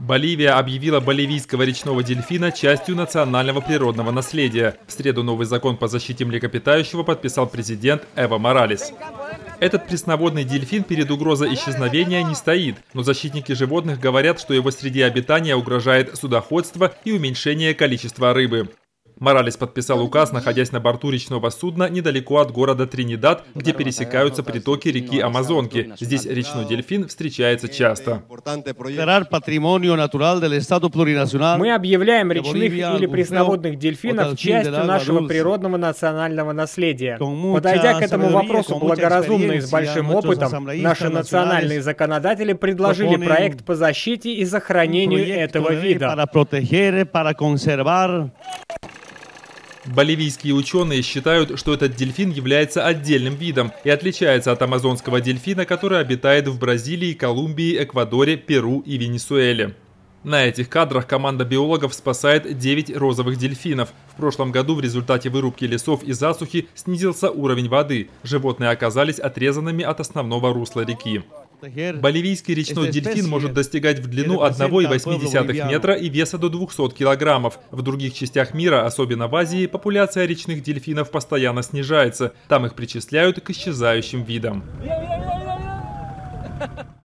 Боливия объявила боливийского речного дельфина частью национального природного наследия. В среду новый закон по защите млекопитающего подписал президент Эво Моралес. Этот пресноводный дельфин перед угрозой исчезновения не стоит, но защитники животных говорят, что его среде обитания угрожает судоходство и уменьшение количества рыбы. Моралес подписал указ, находясь на борту речного судна недалеко от города Тринидад, где пересекаются притоки реки Амазонки. Здесь речной дельфин встречается часто. Мы объявляем речных или пресноводных дельфинов частью нашего природного национального наследия. Подойдя к этому вопросу благоразумно и с большим опытом, наши национальные законодатели предложили проект по защите и сохранению этого вида. Боливийские ученые считают, что этот дельфин является отдельным видом и отличается от амазонского дельфина, который обитает в Бразилии, Колумбии, Эквадоре, Перу и Венесуэле. На этих кадрах команда биологов спасает 9 розовых дельфинов. В прошлом году в результате вырубки лесов и засухи снизился уровень воды. Животные оказались отрезанными от основного русла реки. Боливийский речной дельфин может достигать в длину 1,8 метра и веса до 200 килограммов. В других частях мира, особенно в Азии, популяция речных дельфинов постоянно снижается. Там их причисляют к исчезающим видам.